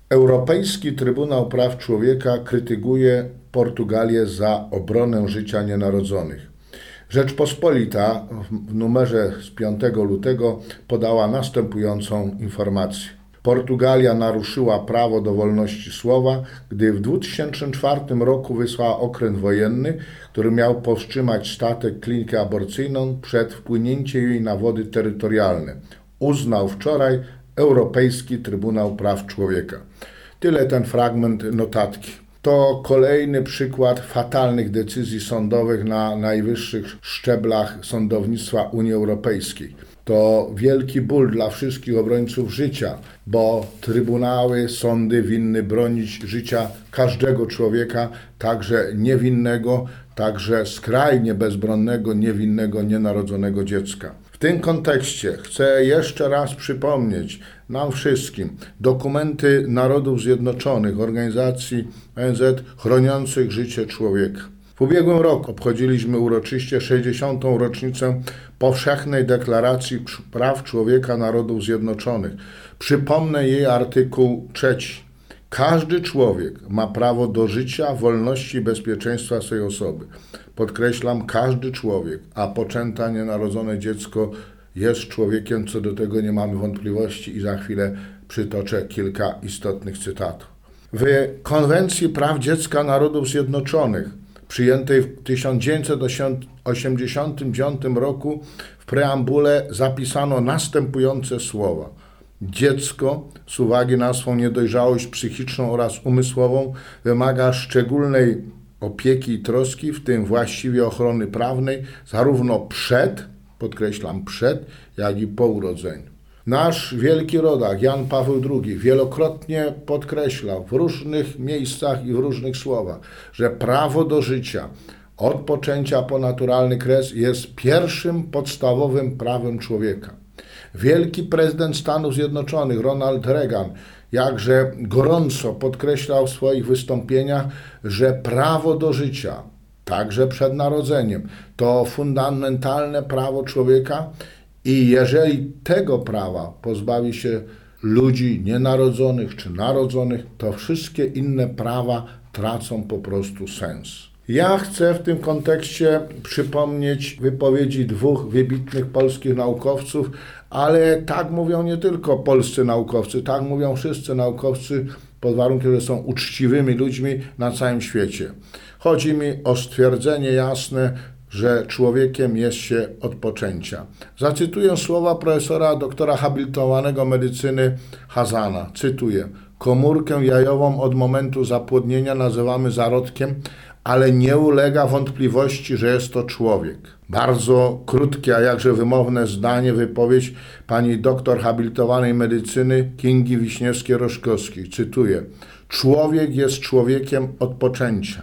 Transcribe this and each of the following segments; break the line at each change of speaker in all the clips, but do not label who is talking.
Europejski Trybunał Praw Człowieka krytykuje Portugalię za obronę życia nienarodzonych. Rzeczpospolita w numerze z 5 lutego podała następującą informację. Portugalia naruszyła prawo do wolności słowa, gdy w 2004 roku wysłała okręt wojenny, który miał powstrzymać statek klinikę aborcyjną przed wpłynięciem jej na wody terytorialne. Uznał wczoraj Europejski Trybunał Praw Człowieka. Tyle ten fragment notatki. To kolejny przykład fatalnych decyzji sądowych na najwyższych szczeblach sądownictwa Unii Europejskiej. To wielki ból dla wszystkich obrońców życia, bo trybunały, sądy winny bronić życia każdego człowieka, także niewinnego, także skrajnie bezbronnego, niewinnego, nienarodzonego dziecka. W tym kontekście chcę jeszcze raz przypomnieć nam wszystkim dokumenty Narodów Zjednoczonych, organizacji ONZ chroniących życie człowieka. W ubiegłym roku obchodziliśmy uroczyście 60. rocznicę Powszechnej Deklaracji Praw Człowieka Narodów Zjednoczonych. Przypomnę jej artykuł 3. Każdy człowiek ma prawo do życia, wolności i bezpieczeństwa swej osoby. Podkreślam, każdy człowiek, a poczęte nienarodzone dziecko jest człowiekiem, co do tego nie mamy wątpliwości i za chwilę przytoczę kilka istotnych cytatów. W Konwencji Praw Dziecka Narodów Zjednoczonych, przyjętej w 1989 roku, w preambule zapisano następujące słowa. Dziecko z uwagi na swą niedojrzałość psychiczną oraz umysłową wymaga szczególnej opieki i troski, w tym właściwie ochrony prawnej, zarówno przed, podkreślam przed, jak i po urodzeniu. Nasz wielki rodak Jan Paweł II wielokrotnie podkreślał w różnych miejscach i w różnych słowach, że prawo do życia od poczęcia po naturalny kres jest pierwszym podstawowym prawem człowieka. Wielki prezydent Stanów Zjednoczonych Ronald Reagan jakże gorąco podkreślał w swoich wystąpieniach, że prawo do życia, także przed narodzeniem, to fundamentalne prawo człowieka i jeżeli tego prawa pozbawi się ludzi nienarodzonych czy narodzonych, to wszystkie inne prawa tracą po prostu sens. Ja chcę w tym kontekście przypomnieć wypowiedzi dwóch wybitnych polskich naukowców, ale tak mówią nie tylko polscy naukowcy, tak mówią wszyscy naukowcy pod warunkiem, że są uczciwymi ludźmi na całym świecie. Chodzi mi o stwierdzenie jasne, że człowiekiem jest się od poczęcia. Zacytuję słowa profesora doktora habilitowanego medycyny Hazana. Cytuję. Komórkę jajową od momentu zapłodnienia nazywamy zarodkiem, ale nie ulega wątpliwości, że jest to człowiek. Bardzo krótkie, a jakże wymowne zdanie, wypowiedź pani doktor habilitowanej medycyny Kingi Wiśniewskiej-Roszkowskiej. Cytuję. Człowiek jest człowiekiem od poczęcia.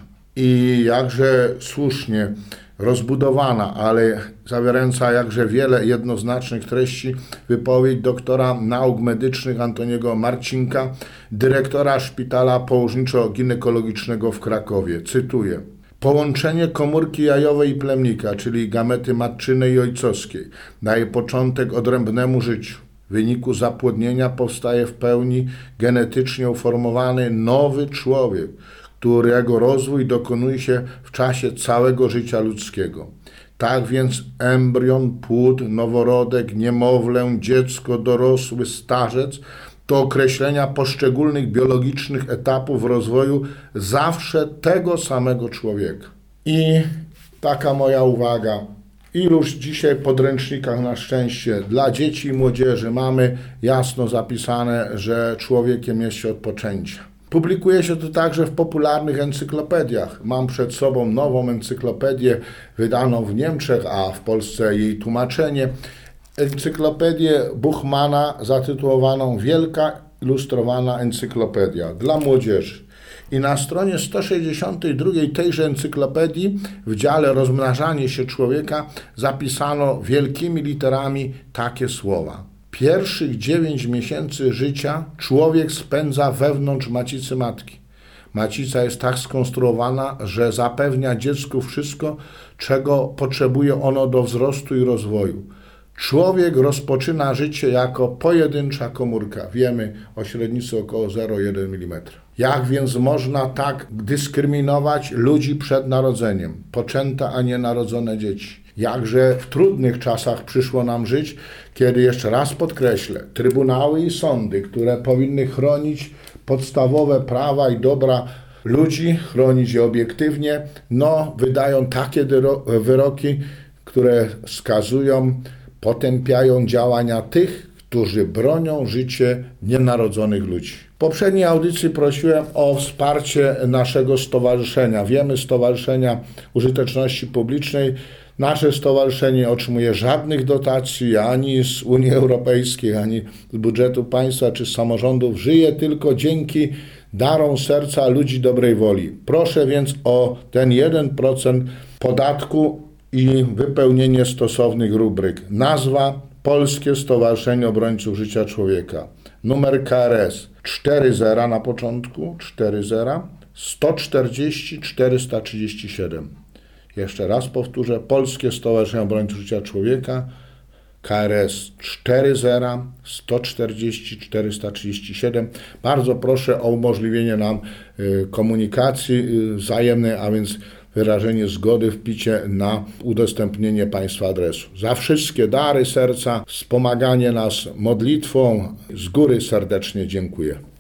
I jakże słusznie rozbudowana, ale zawierająca jakże wiele jednoznacznych treści wypowiedź doktora nauk medycznych Antoniego Marcinka, dyrektora szpitala położniczo-ginekologicznego w Krakowie. Cytuję. Połączenie komórki jajowej i plemnika, czyli gamety matczynej i ojcowskiej, daje początek odrębnemu życiu. W wyniku zapłodnienia powstaje w pełni genetycznie uformowany nowy człowiek, którego rozwój dokonuje się w czasie całego życia ludzkiego. Tak więc embrion, płód, noworodek, niemowlę, dziecko, dorosły, starzec to określenia poszczególnych biologicznych etapów rozwoju zawsze tego samego człowieka. I taka moja uwaga. Iluż dzisiaj w podręcznikach na szczęście dla dzieci i młodzieży mamy jasno zapisane, że człowiekiem jest się od poczęcia. Publikuje się to także w popularnych encyklopediach. Mam przed sobą nową encyklopedię wydaną w Niemczech, a w Polsce jej tłumaczenie. Encyklopedię Buchmana zatytułowaną Wielka Ilustrowana Encyklopedia dla młodzieży. I na stronie 162 tejże encyklopedii w dziale Rozmnażanie się człowieka zapisano wielkimi literami takie słowa. Pierwszych 9 miesięcy życia człowiek spędza wewnątrz macicy matki. Macica jest tak skonstruowana, że zapewnia dziecku wszystko, czego potrzebuje ono do wzrostu i rozwoju. Człowiek rozpoczyna życie jako pojedyncza komórka. Wiemy o średnicy około 0,1 mm. Jak więc można tak dyskryminować ludzi przed narodzeniem? Poczęte, a nie narodzone dzieci. Jakże w trudnych czasach przyszło nam żyć, kiedy, jeszcze raz podkreślę, trybunały i sądy, które powinny chronić podstawowe prawa i dobra ludzi, chronić je obiektywnie, wydają takie wyroki, które skazują, potępiają działania tych, którzy bronią życie nienarodzonych ludzi. W poprzedniej audycji prosiłem o wsparcie naszego stowarzyszenia. Wiemy, Stowarzyszenia Użyteczności Publicznej, nasze stowarzyszenie nie otrzymuje żadnych dotacji ani z Unii Europejskiej, ani z budżetu państwa czy z samorządów. Żyje tylko dzięki darom serca ludzi dobrej woli. Proszę więc o ten 1% podatku i wypełnienie stosownych rubryk. Nazwa: Polskie Stowarzyszenie Obrońców Życia Człowieka. Numer KRS 40 na początku, 40 140 437. Jeszcze raz powtórzę: Polskie Stowarzyszenie Obrońców Życia Człowieka, KRS 40 140 437. Bardzo proszę o umożliwienie nam komunikacji wzajemnej, a więc wyrażenie zgody, wpicie na udostępnienie Państwa adresu. Za wszystkie dary serca, wspomaganie nas modlitwą z góry serdecznie dziękuję.